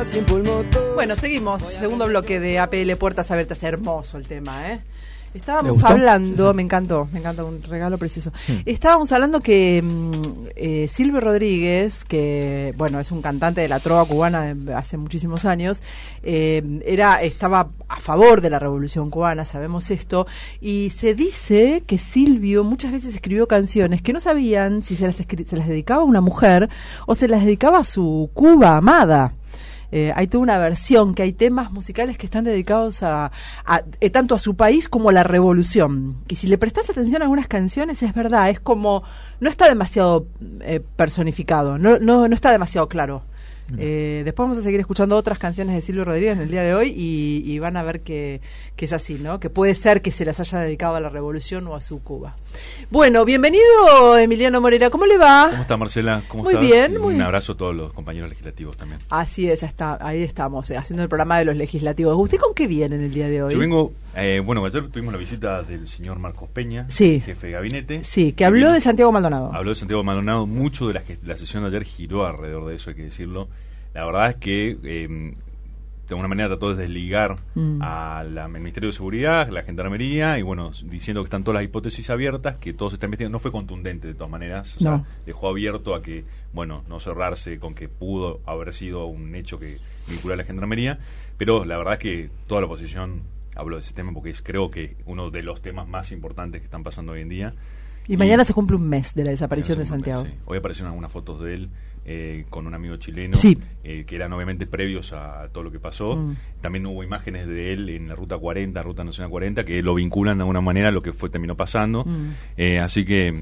Bueno, seguimos. Segundo bloque de APL Puertas Abiertas. Hermoso el tema, ¿eh? Estábamos hablando, me encantó, un regalo precioso. Estábamos hablando que Silvio Rodríguez, que bueno, es un cantante de la trova cubana de hace muchísimos años, estaba a favor de la Revolución Cubana, sabemos esto, y se dice que Silvio muchas veces escribió canciones que no sabían si se las dedicaba a una mujer o se las dedicaba a su Cuba amada. Hay toda una versión, que hay temas musicales que están dedicados a tanto a su país como a la revolución. Y si le prestás atención a algunas canciones, es verdad, es como, no está demasiado personificado, no está demasiado claro. Después vamos a seguir escuchando otras canciones de Silvio Rodríguez en el día de hoy y van a ver que es así, ¿no? Que puede ser que se las haya dedicado a la revolución o a su Cuba. Bueno, bienvenido Emiliano Moreira, ¿cómo le va? ¿Cómo está Marcela? ¿Cómo muy estás? Bien, Un abrazo a todos los compañeros legislativos también. Así es, ahí estamos, haciendo el programa de los legislativos. ¿Usted con qué viene en el día de hoy? Yo vengo, ayer tuvimos la visita del señor Marcos Peña, sí, jefe de gabinete. Sí, que habló de Santiago Maldonado. Habló de Santiago Maldonado, mucho de la sesión de ayer giró alrededor de eso, hay que decirlo. La verdad es que de alguna manera trató de desligar al Ministerio de Seguridad, la Gendarmería, y bueno, diciendo que están todas las hipótesis abiertas, que todo se está investigando. No fue contundente de todas maneras, o sea, dejó abierto a que, bueno, no cerrarse con que pudo haber sido un hecho que vincula a la Gendarmería, pero la verdad es que toda la oposición habló de ese tema porque es, creo que, uno de los temas más importantes que están pasando hoy en día. Y mañana se cumple un mes de la desaparición de Santiago. Sí. Hoy aparecieron algunas fotos de él con un amigo chileno, que eran obviamente previos a todo lo que pasó. También hubo imágenes de él en la Ruta 40, Ruta Nacional 40, que lo vinculan de alguna manera a lo que terminó pasando. Así que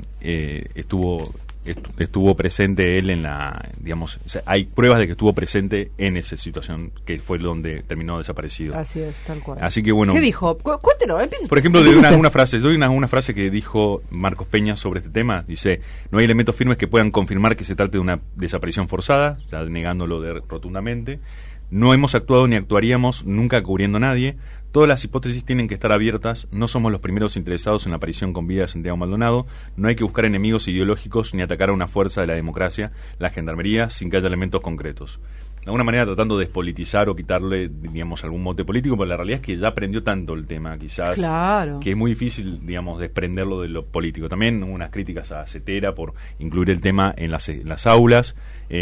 estuvo presente él en la, digamos, o sea, hay pruebas de que estuvo presente en esa situación que fue donde terminó desaparecido. Así es, tal cual. Así que bueno. ¿Qué dijo? Cuéntenos, empieza. Por ejemplo, doy una frase que dijo Marcos Peña sobre este tema. Dice: no hay elementos firmes que puedan confirmar que se trate de una desaparición forzada, o sea, negándolo rotundamente. No hemos actuado ni actuaríamos nunca cubriendo a nadie. Todas las hipótesis tienen que estar abiertas. No somos los primeros interesados en la aparición con vida de Santiago Maldonado. No hay que buscar enemigos ideológicos ni atacar a una fuerza de la democracia, la Gendarmería, sin que haya elementos concretos. De alguna manera tratando de despolitizar o quitarle, digamos, algún mote político, pero la realidad es que ya aprendió tanto el tema, quizás, que es muy difícil, digamos, desprenderlo de lo político. También hubo unas críticas a Cetera por incluir el tema en las aulas.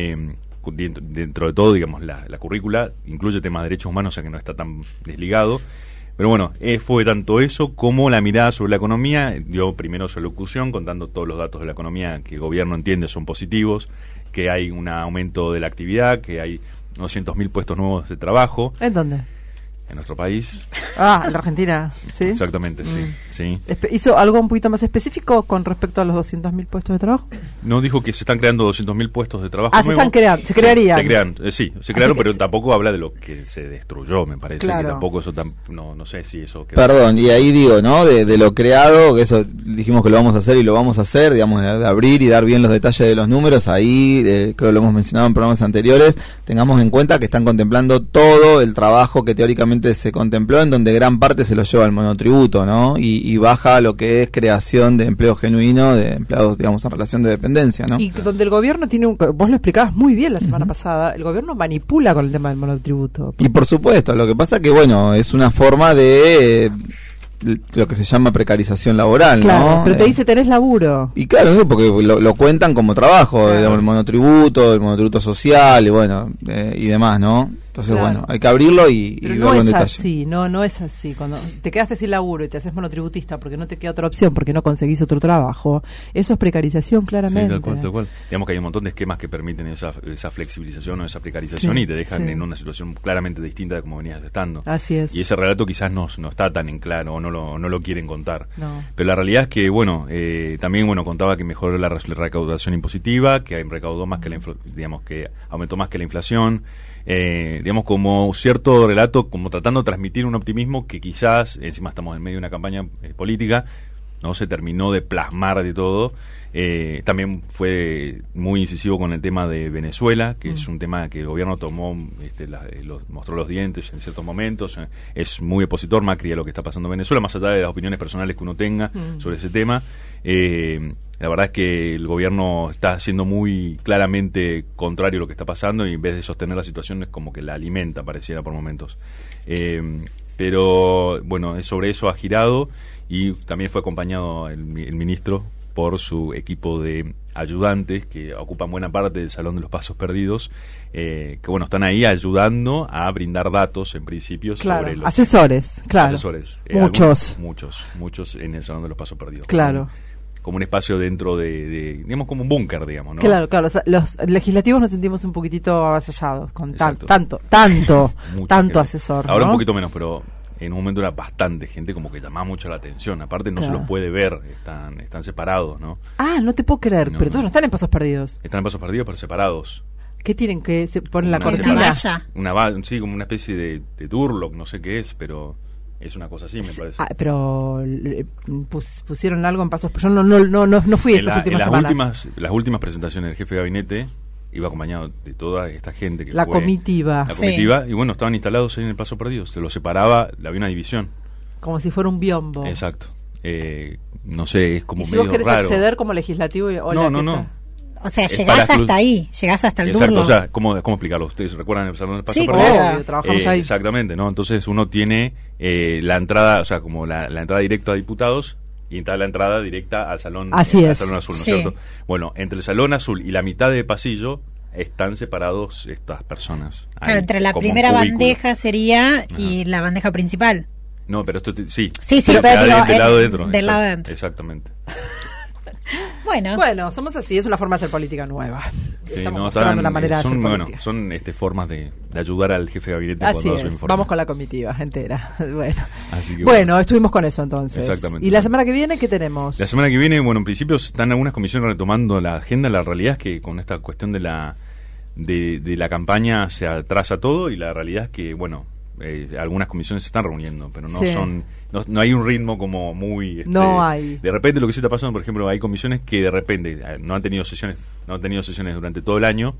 Dentro de todo, digamos, la currícula incluye temas de derechos humanos, o sea que no está tan desligado. Pero bueno, fue tanto eso como la mirada sobre la economía. Dio primero su locución contando todos los datos de la economía que el gobierno entiende son positivos, que hay un aumento de la actividad, que hay 200.000 puestos nuevos de trabajo. ¿En dónde? En nuestro país. En la Argentina, ¿sí? Exactamente, sí. ¿Hizo algo un poquito más específico con respecto a los 200.000 puestos de trabajo? No, dijo que se están creando 200.000 puestos de trabajo nuevos. Se están creando, se crearían. Se crearon, pero tampoco habla de lo que se destruyó, me parece. Claro. Que tampoco eso, no sé si eso... Perdón, y ahí digo, ¿no? De lo creado, que eso dijimos que lo vamos a hacer y lo vamos a hacer, digamos, de abrir y dar bien los detalles de los números, ahí, creo que lo hemos mencionado en programas anteriores, tengamos en cuenta que están contemplando todo el trabajo que teóricamente se contempló, en donde gran parte se lo lleva el monotributo, ¿no? Y baja lo que es creación de empleo genuino, de empleados, digamos, en relación de dependencia, ¿no? Y donde el gobierno tiene vos lo explicabas muy bien la semana pasada, el gobierno manipula con el tema del monotributo. Y por supuesto, lo que pasa que, bueno, es una forma de lo que se llama precarización laboral, claro, ¿no? Pero te dice tenés laburo. Y claro, ¿no? Porque lo cuentan como trabajo, digamos, el monotributo social y bueno, y demás, ¿no? Entonces, bueno, hay que abrirlo y verlo en detalle. Así, no es así. Cuando te quedaste sin laburo y te haces monotributista porque no te queda otra opción, porque no conseguís otro trabajo, eso es precarización, claramente. Sí, tal cual. Digamos que hay un montón de esquemas que permiten esa flexibilización o esa precarización y te dejan en una situación claramente distinta de como venías estando. Así es. Y ese relato quizás no está tan en claro o no lo quieren contar. No. Pero la realidad es que, bueno, también, bueno, contaba que mejoró la recaudación impositiva, que recaudó más que que aumentó más que la inflación. Digamos, como cierto relato, como tratando de transmitir un optimismo que quizás, encima estamos en medio de una campaña política, no se terminó de plasmar de todo. También fue muy incisivo con el tema de Venezuela, que es un tema que el gobierno tomó, mostró los dientes en ciertos momentos. Es muy opositor Macri a lo que está pasando en Venezuela, más allá de las opiniones personales que uno tenga sobre ese tema. La verdad es que el gobierno está siendo muy claramente contrario a lo que está pasando y en vez de sostener la situación es como que la alimenta, pareciera por momentos. Pero bueno, sobre eso ha girado y también fue acompañado el ministro por su equipo de ayudantes que ocupan buena parte del Salón de los Pasos Perdidos, que bueno, están ahí ayudando a brindar datos en principio sobre los asesores, claro. Asesores, muchos en el Salón de los Pasos Perdidos. Claro. Como un espacio dentro de digamos, como un búnker, digamos, ¿no? Claro, o sea, los legislativos nos sentimos un poquitito avasallados con tanto asesor. Ahora ¿no? un poquito menos, pero en un momento era bastante gente como que llamaba mucho la atención. Aparte no se los puede ver, están separados, ¿no? Ah, no te puedo creer, pero todos no están en Pasos Perdidos. Están en Pasos Perdidos, pero separados. ¿Qué tienen que se ponen la cortina? Sí, como una especie de Durlock, no sé qué es, pero es una cosa así, me parece. Ah, pero pusieron algo en Pasos Perdidos. Yo no fui estas últimas semanas. Las últimas presentaciones del jefe de gabinete iba acompañado de toda esta gente que la comitiva. Y bueno, estaban instalados ahí en el Paso Perdido, se los separaba, había una división. Como si fuera un biombo. Exacto. No sé, es como ¿Y si medio vos querés raro acceder como legislativo? No. O sea, llegás hasta ahí, llegás hasta el Exacto, Durlock. o sea, ¿cómo explicarlo? ¿Ustedes recuerdan el Salón del Paso Perdido? Claro, trabajamos ahí. Exactamente, ¿no? Entonces uno tiene la entrada, o sea, como la entrada directa a diputados y está la entrada directa al Salón, Salón Azul, ¿no es cierto? Bueno, entre el Salón Azul y la mitad de pasillo están separados estas personas. Claro, entre la primera bandeja sería y la bandeja principal. No, pero esto sí, pero del lado adentro. Del lado adentro. Exactamente. Bueno, somos así, es una forma de hacer política nueva. Sí, Estamos mostrando una manera de hacer política. Son formas de ayudar al jefe de gabinete así cuando es, vamos con la comitiva entera. Así que bueno, estuvimos con eso entonces. Exactamente. ¿Y la semana que viene qué tenemos? La semana que viene, bueno, en principio están algunas comisiones retomando la agenda. La realidad es que con esta cuestión de la campaña se atrasa todo y la realidad es que, bueno, algunas comisiones se están reuniendo, pero no hay un ritmo como muy no hay. De repente lo que sí está pasando, por ejemplo, hay comisiones que de repente no han tenido sesiones durante todo el año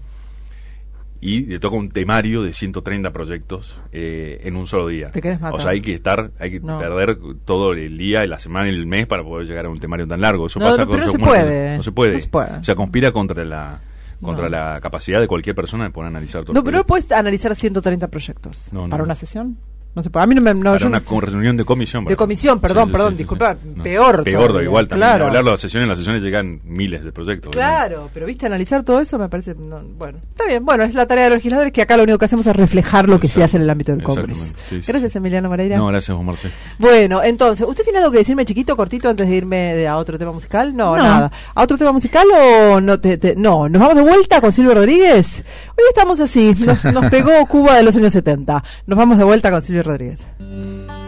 y le toca un temario de 130 proyectos en un solo día. ¿Te querés matar? O sea, hay que perder todo el día, la semana y el mes para poder llegar a un temario tan largo. Eso pero no se puede. No se puede. O sea, conspira contra la capacidad de cualquier persona de poder analizar todo. No, pero no puedes analizar 130 proyectos para una sesión. No se puede. A mí para una reunión de comisión. De comisión, perdón, disculpa. Peor todavía, igual también. Claro. Hablar de las sesiones llegan miles de proyectos. Claro, obviamente. Pero viste, analizar todo eso me parece... bueno, está bien. Bueno, es la tarea de los legisladores que acá lo único que hacemos es reflejar lo que se hace en el ámbito del Congreso. Gracias, Emiliano Moreira. No, gracias, Juan Marcel. Bueno, entonces, ¿usted tiene algo que decirme chiquito, cortito, antes de irme a otro tema musical? No, nada. ¿A otro tema musical o no? No, ¿nos vamos de vuelta con Silvio Rodríguez? Hoy estamos así, nos pegó Cuba de los años 70. Nos vamos de vuelta con Silvio Rodríguez.